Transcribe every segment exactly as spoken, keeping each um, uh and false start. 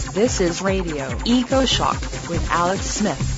This is Radio Eco Shock with Alex Smith.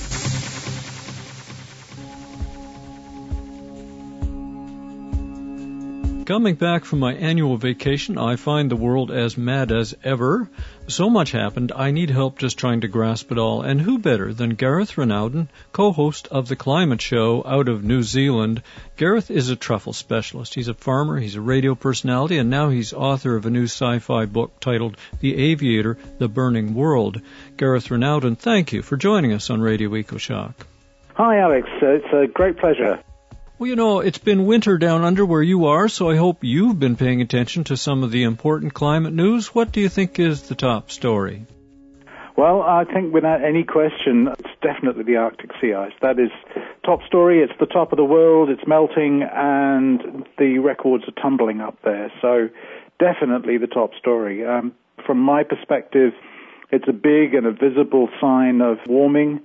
Coming back from my annual vacation, I find the world as mad as ever. So much happened, I need help just trying to grasp it all. And who better than Gareth Rinaldo, co-host of The Climate Show out of New Zealand. Gareth is a truffle specialist. He's a farmer, he's a radio personality, and now he's author of a new sci-fi book titled The Aviator, The Burning World. Gareth Rinaldo, thank you for joining us on Radio EcoShock. Hi, Alex. Uh, it's a great pleasure. Well, you know, it's been winter down under where you are, so I hope you've been paying attention to some of the important climate news. What do you think is the top story? Well, I think without any question, it's definitely the Arctic sea ice. That is top story. It's the top of the world. It's melting, and the records are tumbling up there. So definitely the top story. Um, from my perspective, it's a big and a visible sign of warming,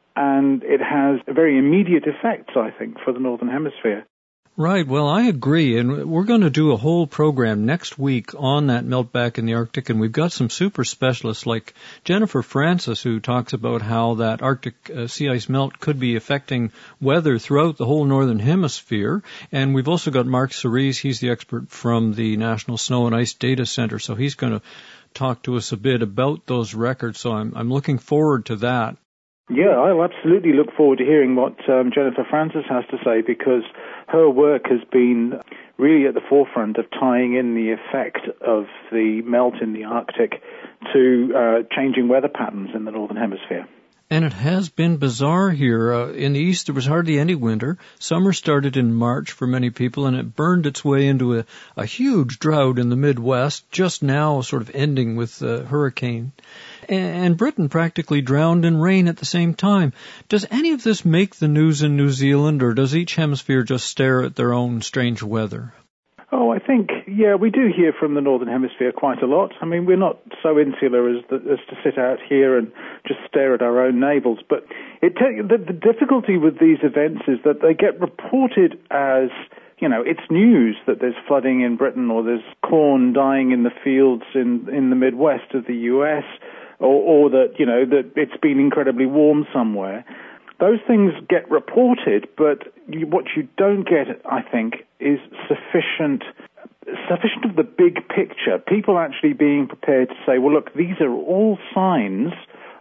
and it has very immediate effects, I think, for the Northern Hemisphere. Right. Well, I agree. And we're going to do a whole program next week on that meltback in the Arctic. And we've got some super specialists like Jennifer Francis, who talks about how that Arctic uh, sea ice melt could be affecting weather throughout the whole Northern Hemisphere. And we've also got Mark Cerise. He's the expert from the National Snow and Ice Data Center. So he's going to talk to us a bit about those records. So I'm, I'm looking forward to that. Yeah, I'll absolutely look forward to hearing what um, Jennifer Francis has to say, because her work has been really at the forefront of tying in the effect of the melt in the Arctic to uh, changing weather patterns in the Northern Hemisphere. And it has been bizarre here. Uh, in the east, there was hardly any winter. Summer started in March for many people, and it burned its way into a, a huge drought in the Midwest, just now sort of ending with a hurricane. And Britain practically drowned in rain at the same time. Does any of this make the news in New Zealand, or does each hemisphere just stare at their own strange weather? Oh, I think, yeah, we do hear from the Northern Hemisphere quite a lot. I mean, we're not so insular as, the, as to sit out here and just stare at our own navels. But it te- the, the difficulty with these events is that they get reported as, you know, it's news that there's flooding in Britain, or there's corn dying in the fields in, in the Midwest of the U S, or, or that, you know, that it's been incredibly warm somewhere. Those things get reported, but you, what you don't get, I think, is sufficient sufficient of the big picture. People actually being prepared to say, well, look, these are all signs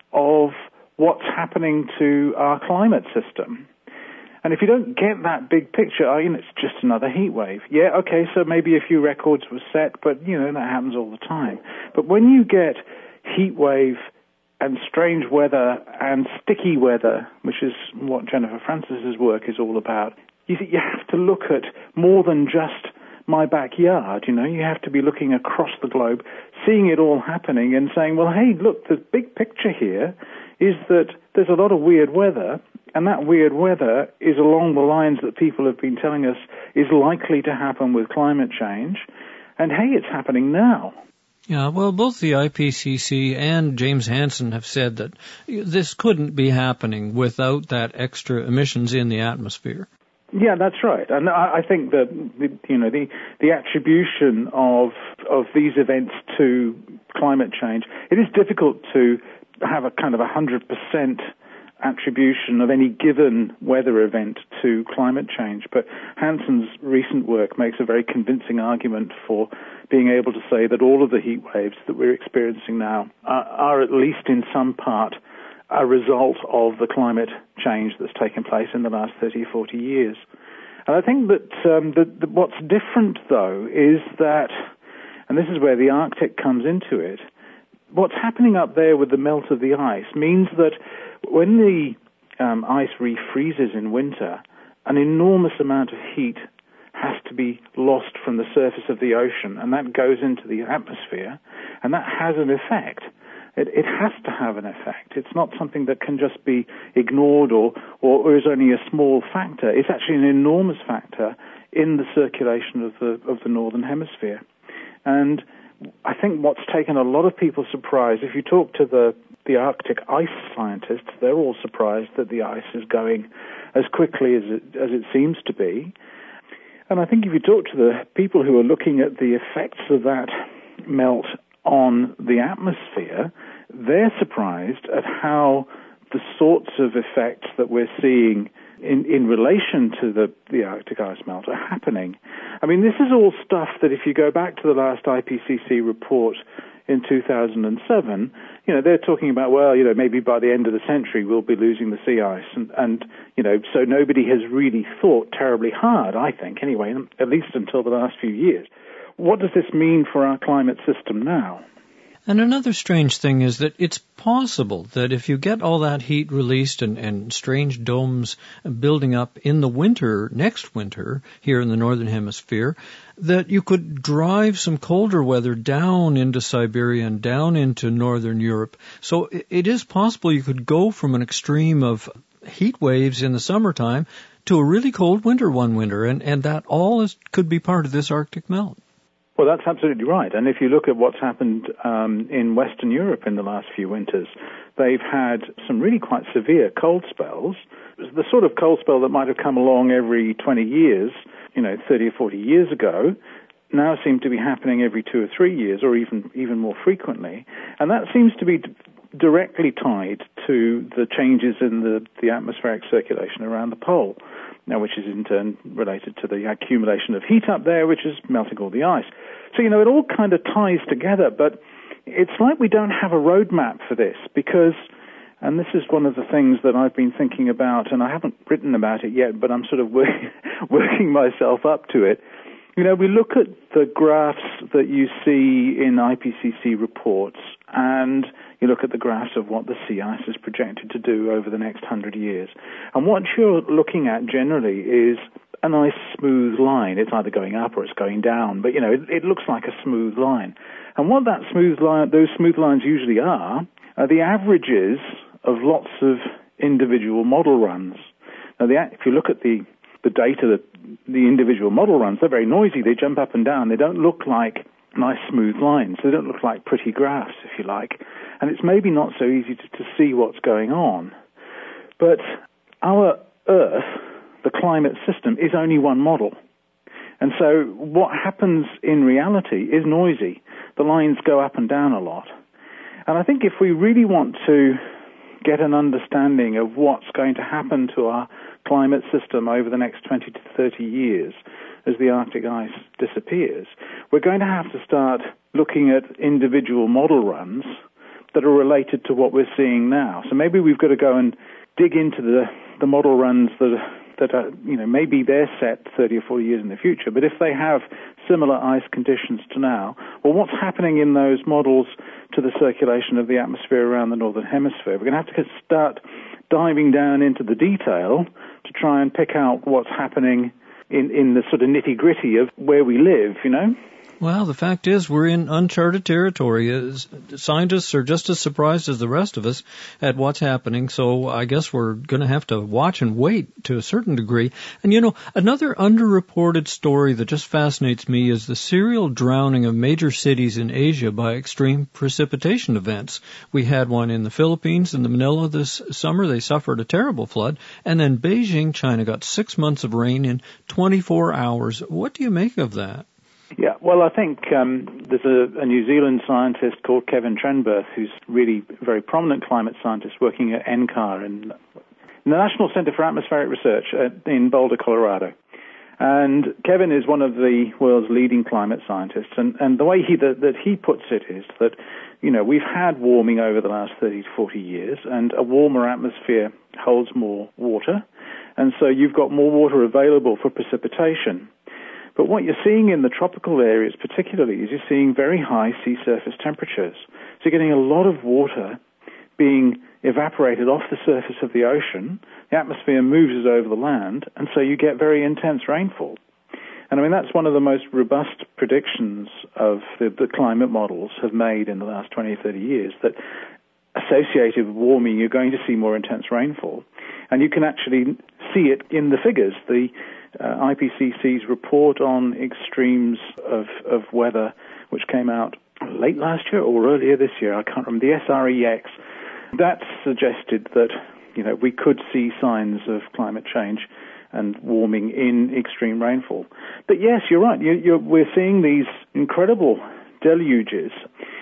of what's happening to our climate system. And if you don't get that big picture, I mean, it's just another heat wave. Yeah, okay, so maybe a few records were set, but, you know, that happens all the time. But when you get heat wave and strange weather and sticky weather, which is what Jennifer Francis's work is all about, you you have to look at more than just my backyard. You know, you have to be looking across the globe, seeing it all happening and saying, well, hey, look, the big picture here is that there's a lot of weird weather, and that weird weather is along the lines that people have been telling us is likely to happen with climate change. And hey, it's happening now. Yeah, well, both the I P C C and James Hansen have said that this couldn't be happening without that extra emissions in the atmosphere. Yeah, that's right. And I think that, you know, the, the attribution of, of these events to climate change, it is difficult to have a kind of a one hundred percent attribution of any given weather event to climate change. But Hansen's recent work makes a very convincing argument for being able to say that all of the heat waves that we're experiencing now are, are at least in some part a result of the climate change that's taken place in the last thirty, forty years. And I think that, um, that, that what's different, though, is that, and this is where the Arctic comes into it, what's happening up there with the melt of the ice means that when the um, ice refreezes in winter, an enormous amount of heat has to be lost from the surface of the ocean, and that goes into the atmosphere, and that has an effect. It, it has to have an effect. It's not something that can just be ignored or, or, or is only a small factor. It's actually an enormous factor in the circulation of the of the Northern Hemisphere. And I think what's taken a lot of people surprised, if you talk to the, the Arctic ice scientists, they're all surprised that the ice is going as quickly as it, as it seems to be. And I think if you talk to the people who are looking at the effects of that melt on the atmosphere, they're surprised at how the sorts of effects that we're seeing in, in relation to the, the Arctic ice melt are happening. I mean, this is all stuff that if you go back to the last I P C C report in two thousand seven, you know, they're talking about, well, you know, maybe by the end of the century we'll be losing the sea ice. And, and you know, so nobody has really thought terribly hard, I think, anyway, at least until the last few years. What does this mean for our climate system now? And another strange thing is that it's possible that if you get all that heat released and, and strange domes building up in the winter, next winter, here in the Northern Hemisphere, that you could drive some colder weather down into Siberia and down into Northern Europe. So it, it is possible you could go from an extreme of heat waves in the summertime to a really cold winter one winter, and, and that all is, could be part of this Arctic melt. Well, that's absolutely right. And if you look at what's happened um, in Western Europe in the last few winters, they've had some really quite severe cold spells. The sort of cold spell that might have come along every twenty years, you know, thirty or forty years ago, now seem to be happening every two or three years, or even even more frequently. And that seems to be d- directly tied to the changes in the, the atmospheric circulation around the pole, now, which is in turn related to the accumulation of heat up there, which is melting all the ice. So, you know, it all kind of ties together, but it's like we don't have a roadmap for this because, and this is one of the things that I've been thinking about, and I haven't written about it yet, but I'm sort of work, working myself up to it. You know, we look at the graphs that you see in I P C C reports, and you look at the graphs of what the sea ice is projected to do over the next hundred years. And what you're looking at generally is a nice smooth line. It's either going up or it's going down, but, you know, it, it looks like a smooth line. And what that smooth line, those smooth lines usually are, are the averages of lots of individual model runs. Now, the, if you look at the, the data that the individual model runs, they're very noisy. They jump up and down. They don't look like nice smooth lines. They don't look like pretty graphs, if you like. And it's maybe not so easy to, to see what's going on. But our Earth, the climate system, is only one model. And so what happens in reality is noisy. The lines go up and down a lot. And I think if we really want to get an understanding of what's going to happen to our climate system over the next twenty to thirty years as the Arctic ice disappears, we're going to have to start looking at individual model runs that are related to what we're seeing now. So maybe we've got to go and dig into the, the model runs that are, that are, you know, maybe they're set thirty or forty years in the future, but if they have similar ice conditions to now, well, what's happening in those models to the circulation of the atmosphere around the Northern Hemisphere? We're going to have to start diving down into the detail to try and pick out what's happening in, in the sort of nitty-gritty of where we live, you know? Well, the fact is we're in uncharted territory. Scientists are just as surprised as the rest of us at what's happening, so I guess we're going to have to watch and wait to a certain degree. And, you know, another underreported story that just fascinates me is the serial drowning of major cities in Asia by extreme precipitation events. We had one in the Philippines, in the Manila this summer. They suffered a terrible flood. And then Beijing, China, got six months of rain in twenty-four hours. What do you make of that? Yeah, well, I think um, there's a, a New Zealand scientist called Kevin Trenberth, who's really a very prominent climate scientist working at N C A R, in, in the National Center for Atmospheric Research at, in Boulder, Colorado. And Kevin is one of the world's leading climate scientists, and, and the way he that, that he puts it is that, you know, we've had warming over the last thirty to forty years, and a warmer atmosphere holds more water, and so you've got more water available for precipitation. But what you're seeing in the tropical areas particularly is you're seeing very high sea surface temperatures. So you're getting a lot of water being evaporated off the surface of the ocean. The atmosphere moves over the land, and so you get very intense rainfall. And I mean, that's one of the most robust predictions of the, the climate models have made in the last twenty or thirty years, that associated with warming, you're going to see more intense rainfall. And you can actually see it in the figures. The Uh, I P C C's report on extremes of, of weather, which came out late last year or earlier this year, I can't remember, the S R E X, that suggested that, you know, we could see signs of climate change and warming in extreme rainfall. But yes, you're right, you, you're, we're seeing these incredible deluges.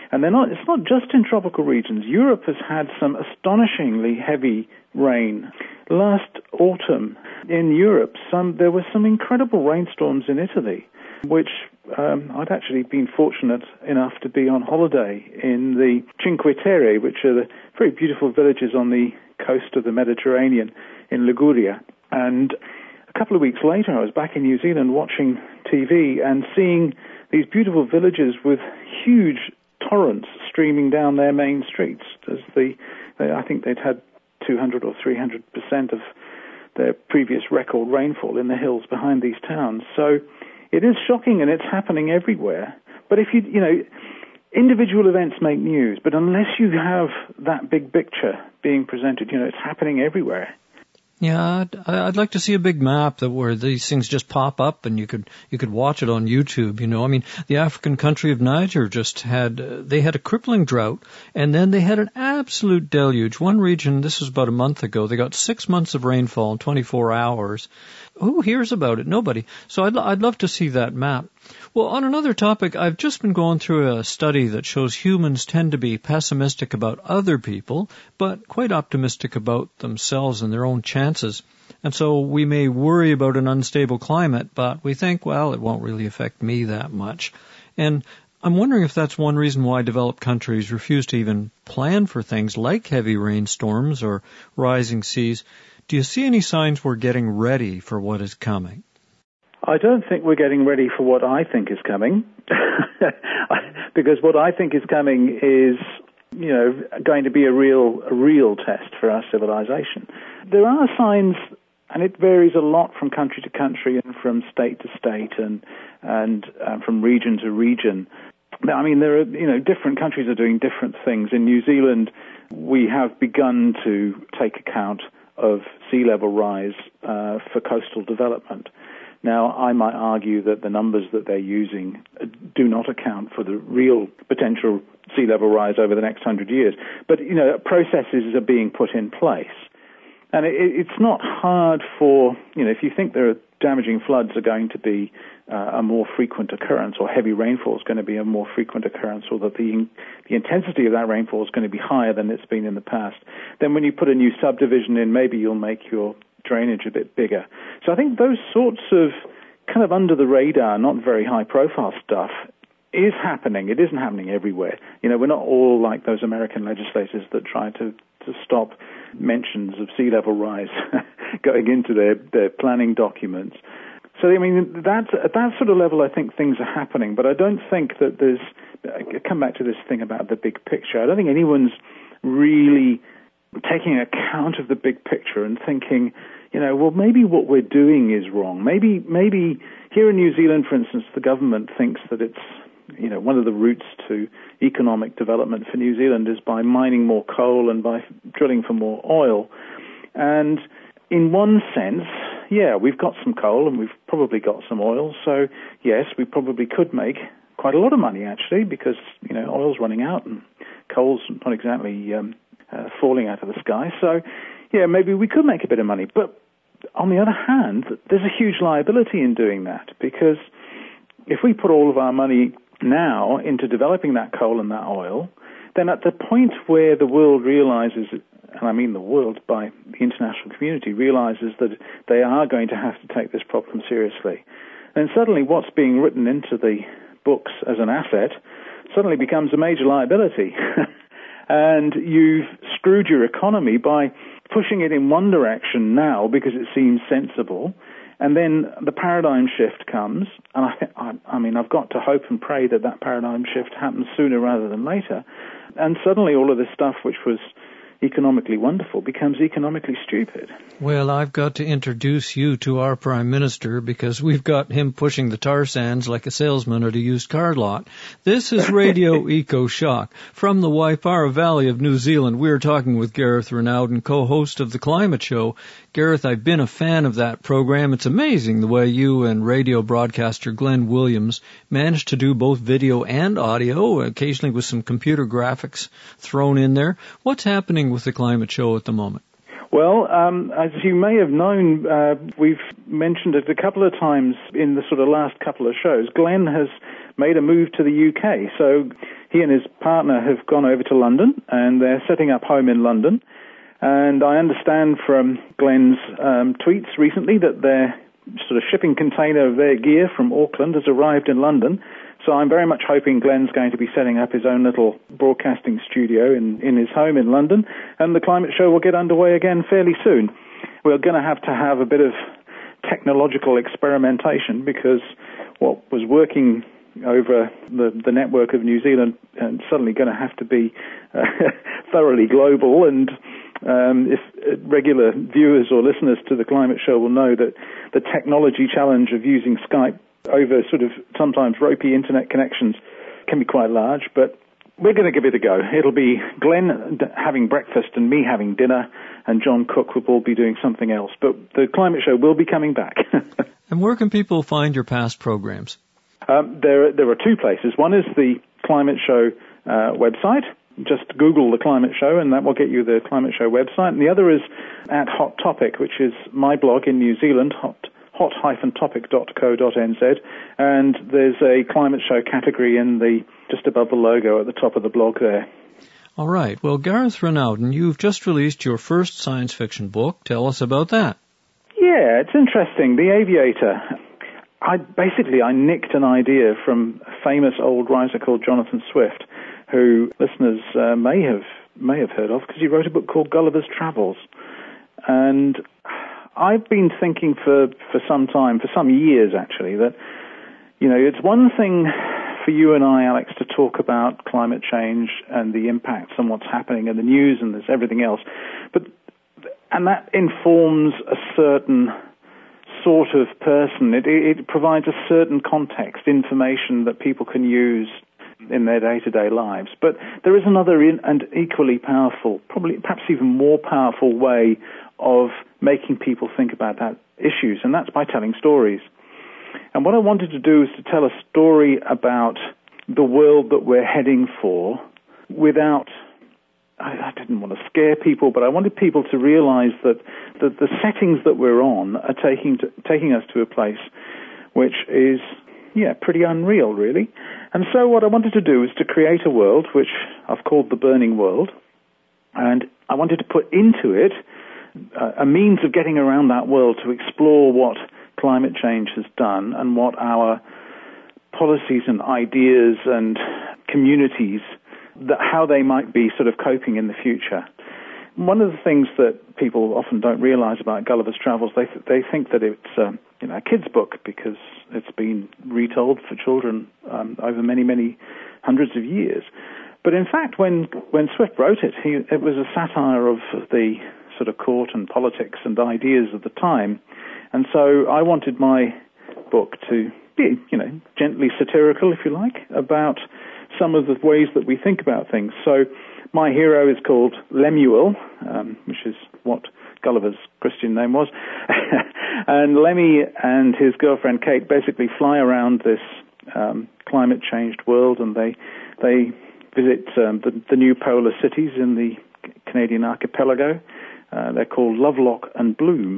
And they're not, it's not just in tropical regions. Europe has had some astonishingly heavy rain. Last autumn in Europe, some there were some incredible rainstorms in Italy, which um, I'd actually been fortunate enough to be on holiday in the Cinque Terre, which are the very beautiful villages on the coast of the Mediterranean in Liguria. And a couple of weeks later, I was back in New Zealand watching T V and seeing these beautiful villages with huge torrents streaming down their main streets. As the, I think they'd had two hundred or three hundred percent of their previous record rainfall in the hills behind these towns. So it is shocking, and it's happening everywhere. But if you, you know, individual events make news, but unless you have that big picture being presented, you know, it's happening everywhere. Yeah, I'd, I'd like to see a big map that where these things just pop up and you could you could watch it on YouTube. You know, I mean, the African country of Niger just had uh, they had a crippling drought, and then they had an absolute deluge. One region, this was about a month ago, they got six months of rainfall in twenty-four hours. Who hears about it? Nobody. So I'd I'd love to see that map. Well, on another topic, I've just been going through a study that shows humans tend to be pessimistic about other people, but quite optimistic about themselves and their own chances. And so we may worry about an unstable climate, but we think, well, it won't really affect me that much. And I'm wondering if that's one reason why developed countries refuse to even plan for things like heavy rainstorms or rising seas. Do you see any signs we're getting ready for what is coming? I don't think we're getting ready for what I think is coming, because what I think is coming is, you know, going to be a real, a real test for our civilization. There are signs, and it varies a lot from country to country and from state to state and and um, from region to region. I mean, there are, you know, different countries are doing different things. In New Zealand, we have begun to take account of sea level rise uh, for coastal development. Now, I might argue that the numbers that they're using do not account for the real potential sea level rise over the next hundred years. But, you know, processes are being put in place. And it, it's not hard for, you know, if you think there are damaging floods are going to be uh, a more frequent occurrence, or heavy rainfall is going to be a more frequent occurrence, or that the, the intensity of that rainfall is going to be higher than it's been in the past, then when you put a new subdivision in, maybe you'll make your drainage a bit bigger. So I think those sorts of kind of under the radar, not very high profile stuff is happening. It isn't happening everywhere. You know, we're not all like those American legislators that try to, to stop mentions of sea level rise going into their, their planning documents. So, I mean, that's, at that sort of level, I think things are happening. But I don't think that there's, I come back to this thing about the big picture. I don't think anyone's really taking account of the big picture and thinking, you know, well, maybe what we're doing is wrong. Maybe, maybe here in New Zealand, for instance, the government thinks that it's, you know, one of the routes to economic development for New Zealand is by mining more coal and by drilling for more oil. And in one sense, yeah, we've got some coal and we've probably got some oil. So, yes, we probably could make quite a lot of money, actually, because, you know, oil's running out and coal's not exactly um, uh, falling out of the sky. So, yeah, maybe we could make a bit of money. But on the other hand, there's a huge liability in doing that, because if we put all of our money now into developing that coal and that oil, then at the point where the world realizes, and I mean the world by the international community, realizes that they are going to have to take this problem seriously, then suddenly what's being written into the books as an asset suddenly becomes a major liability. And you've screwed your economy by pushing it in one direction now because it seems sensible, and then the paradigm shift comes, and I, I, I mean, I've got to hope and pray that that paradigm shift happens sooner rather than later, and suddenly all of this stuff which was economically wonderful becomes economically stupid. Well, I've got to introduce you to our Prime Minister, because we've got him pushing the tar sands like a salesman at a used car lot. This is Radio Eco Shock. From the Waipara Valley of New Zealand, we're talking with Gareth Renaud, co-host of The Climate Show. Gareth, I've been a fan of that program. It's amazing the way you and radio broadcaster Glenn Williams managed to do both video and audio, occasionally with some computer graphics thrown in there. What's happening with The Climate Show at the moment? Well, um, as you may have known, uh, we've mentioned it a couple of times in the sort of last couple of shows. Glenn has made a move to the U K, so he and his partner have gone over to London, and they're setting up home in London. And I understand from Glenn's um, tweets recently that their sort of shipping container of their gear from Auckland has arrived in London. So I'm very much hoping Glenn's going to be setting up his own little broadcasting studio in, in his home in London, and the climate show will get underway again fairly soon. We're going to have to have a bit of technological experimentation, because what was working over the, the network of New Zealand is suddenly going to have to be uh, thoroughly global. And um, if uh, regular viewers or listeners to the climate show will know that the technology challenge of using Skype over sort of sometimes ropey internet connections can be quite large, but we're going to give it a go. It'll be Glenn having breakfast and me having dinner, and John Cook will all be doing something else. But the climate show will be coming back. And where can people find your past programs? Um, there, there are two places. One is the Climate Show uh, website. Just Google the Climate Show, and that will get you the Climate Show website. And the other is at Hot Topic, which is my blog in New Zealand, hot hot dash topic dot co dot n z, and there's a climate show category in the just above the logo at the top of the blog there. All right. Well, Gareth Renaudin, you've just released your first science fiction book. Tell us about that. Yeah, it's interesting. The Aviator. I basically I nicked an idea from a famous old writer called Jonathan Swift, who listeners uh, may have may have heard of, because he wrote a book called Gulliver's Travels. And I've been thinking for, for some time, for some years actually, that, you know, it's one thing for you and I, Alex, to talk about climate change and the impacts on what's happening in the news and there's everything else, but and that informs a certain sort of person. It, it provides a certain context, information that people can use in their day-to-day lives. But there is another in, and equally powerful, probably perhaps even more powerful way of making people think about that issues, and that's by telling stories. And what I wanted to do is to tell a story about the world that we're heading for without, I, I didn't want to scare people, but I wanted people to realize that the, the settings that we're on are taking to, taking us to a place which is, yeah, pretty unreal, really. And so what I wanted to do is to create a world which I've called the Burning World, and I wanted to put into it a means of getting around that world to explore what climate change has done and what our policies and ideas and communities, that how they might be sort of coping in the future. One of the things that people often don't realize about Gulliver's Travels, they th- they think that it's uh, you know a kid's book because it's been retold for children um, over many many hundreds of years. But in fact, when when Swift wrote it, he, it was a satire of the sort of court and politics and ideas of the time. And so I wanted my book to be, you know, gently satirical, if you like, about some of the ways that we think about things. So my hero is called Lemuel, um, which is what Gulliver's Christian name was. And Lemmy and his girlfriend Kate basically fly around this um, climate-changed world, and they they visit um, the, the new polar cities in the Canadian archipelago. Uh, they're called Lovelock and Bloom.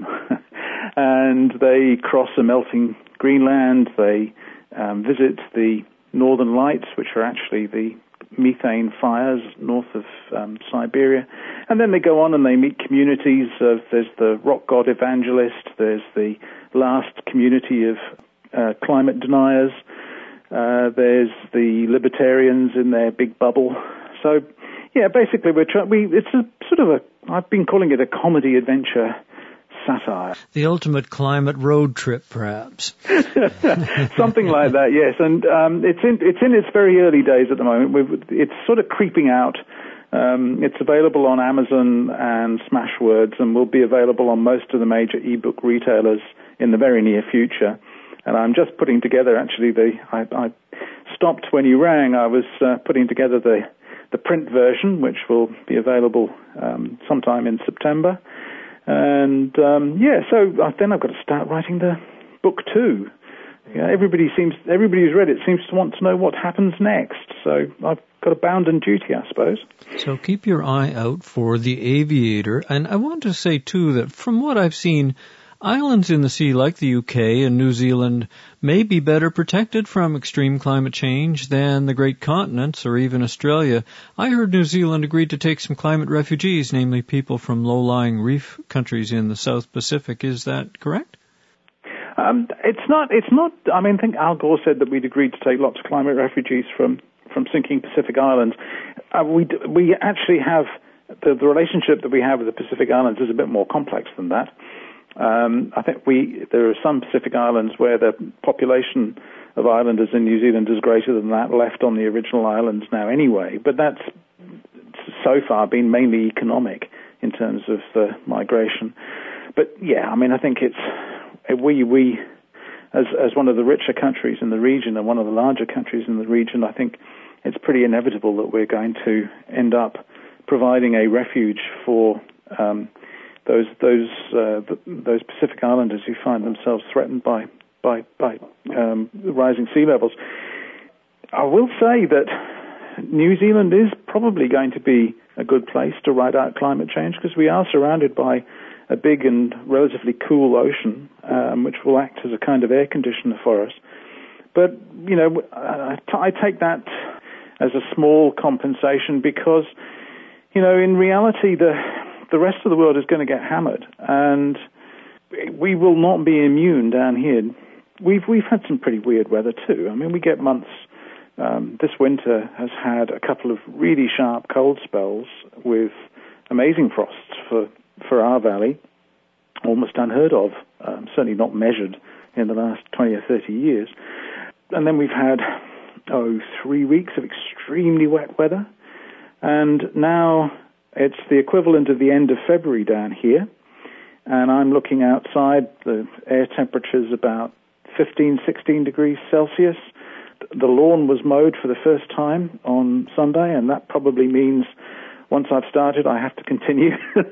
And they cross a melting Greenland. They um, visit the Northern Lights, which are actually the methane fires north of um, Siberia. And then they go on and they meet communities of, there's the rock god evangelist, there's the last community of uh, climate deniers, uh, there's the libertarians in their big bubble. So, yeah, basically we're trying, we, it's a sort of a, I've been calling it a comedy adventure satire. The ultimate climate road trip, perhaps. Something like that, yes. And um, it's in it's in its very early days at the moment. We've, it's sort of creeping out. Um, it's available on Amazon and Smashwords, and will be available on most of the major ebook retailers in the very near future. And I'm just putting together, actually, the I, I stopped when you rang. I was uh, putting together the the print version, which will be available um, sometime in September. And, um, yeah, so then I've got to start writing the book two. Yeah, everybody seems, everybody who's read it seems to want to know what happens next. So I've got a bounden duty, I suppose. So keep your eye out for The Aviator. And I want to say, too, that from what I've seen, Islands in the sea like the U K and New Zealand may be better protected from extreme climate change than the great continents or even Australia. I heard New Zealand agreed to take some climate refugees, namely people from low-lying reef countries in the South Pacific. Is that correct? Um, it's not, it's not, I mean, I think Al Gore said that we'd agreed to take lots of climate refugees from, from sinking Pacific Islands. Uh, we, we actually have, the, the relationship that we have with the Pacific Islands is a bit more complex than that. Um, I think we there are some Pacific islands where the population of islanders in New Zealand is greater than that left on the original islands now anyway, but that's so far been mainly economic in terms of the migration. But yeah, I mean, I think it's we we as as one of the richer countries in the region and one of the larger countries in the region, I think it's pretty inevitable that we're going to end up providing a refuge for um, those those uh, those Pacific Islanders who find themselves threatened by by by um, rising sea levels. I will say that New Zealand is probably going to be a good place to ride out climate change because we are surrounded by a big and relatively cool ocean, um, which will act as a kind of air conditioner for us. But you know, I, I take that as a small compensation because you know, in reality, the The rest of the world is going to get hammered, and we will not be immune down here. We've we've had some pretty weird weather too. I mean, we get months. Um, this winter has had a couple of really sharp cold spells with amazing frosts for for our valley, almost unheard of. Um, certainly not measured in the last twenty or thirty years. And then we've had oh three weeks of extremely wet weather, and now it's the equivalent of the end of February down here, and I'm looking outside. The air temperature's about fifteen, sixteen degrees Celsius. The lawn was mowed for the first time on Sunday, and that probably means once I've started, I have to continue.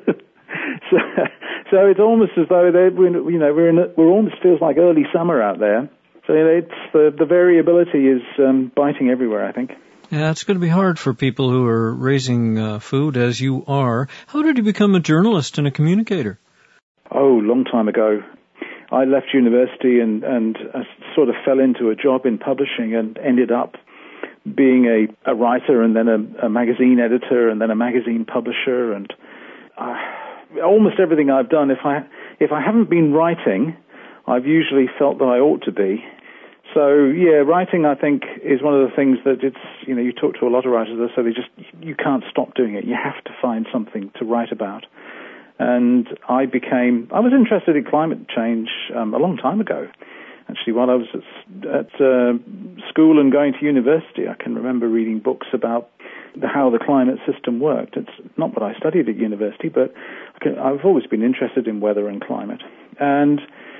so, so it's almost as though they, you know, we're in. A, we're almost feels like early summer out there. So it's the the variability is um, biting everywhere, I think. Yeah, it's going to be hard for people who are raising uh, food, as you are. How did you become a journalist and a communicator? Oh, long time ago. I left university and, and uh, sort of fell into a job in publishing and ended up being a, a writer and then a, a magazine editor and then a magazine publisher. And uh, almost everything I've done, if I if I haven't been writing, I've usually felt that I ought to be. So, yeah, writing, I think, is one of the things that it's, you know, you talk to a lot of writers, so they just, you can't stop doing it. You have to find something to write about. And I became, I was interested in climate change um, a long time ago. Actually, while I was at, at uh, school and going to university, I can remember reading books about the, how the climate system worked. It's not what I studied at university, but I can, I've always been interested in weather and climate. And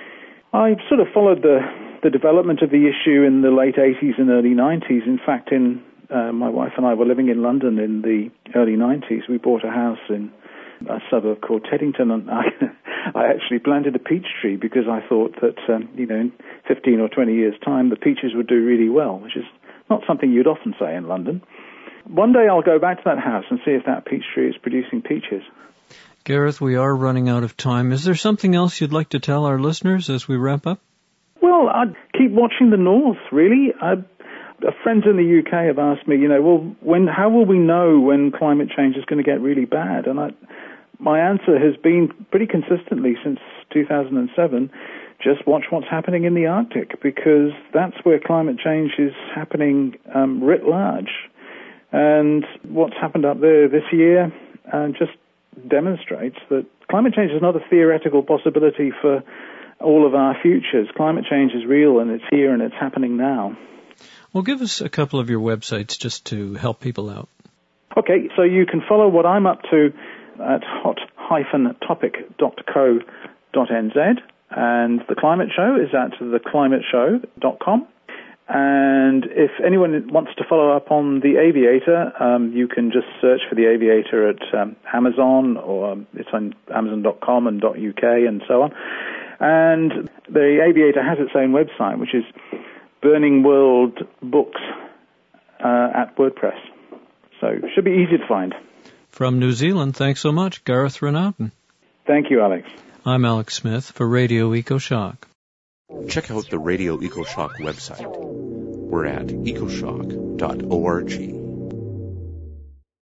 I sort of followed the the development of the issue in the late eighties and early nineties. In fact, in uh, my wife and I were living in London in the early nineties. We bought a house in a suburb called Teddington, and I, I actually planted a peach tree because I thought that, um, you know, in fifteen or twenty years' time, the peaches would do really well, which is not something you'd often say in London. One day I'll go back to that house and see if that peach tree is producing peaches. Gareth, we are running out of time. Is there something else you'd like to tell our listeners as we wrap up? Well, I'd keep watching the north, really. I, friends in the U K have asked me, you know, well, when, how will we know when climate change is going to get really bad? And I, my answer has been pretty consistently since two thousand seven, just watch what's happening in the Arctic, because that's where climate change is happening um, writ large. And what's happened up there this year uh, just demonstrates that climate change is not a theoretical possibility for all of our futures. Climate change is real, and it's here, and it's happening now. Well, give us a couple of your websites just to help people out. Okay, so you can follow what I'm up to at hot dash topic dot co dot n z, and the Climate Show is at the climate show dot com. And if anyone wants to follow up on The Aviator, um, you can just search for The Aviator at um, Amazon, or um, it's on amazon dot com and .uk and so on. And The Aviator has its own website, which is Burning World Books uh, at WordPress. So it should be easy to find. From New Zealand, thanks so much, Gareth Renauton. Thank you, Alex. I'm Alex Smith for Radio EcoShock. Check out the Radio EcoShock website. We're at ecoshock dot org.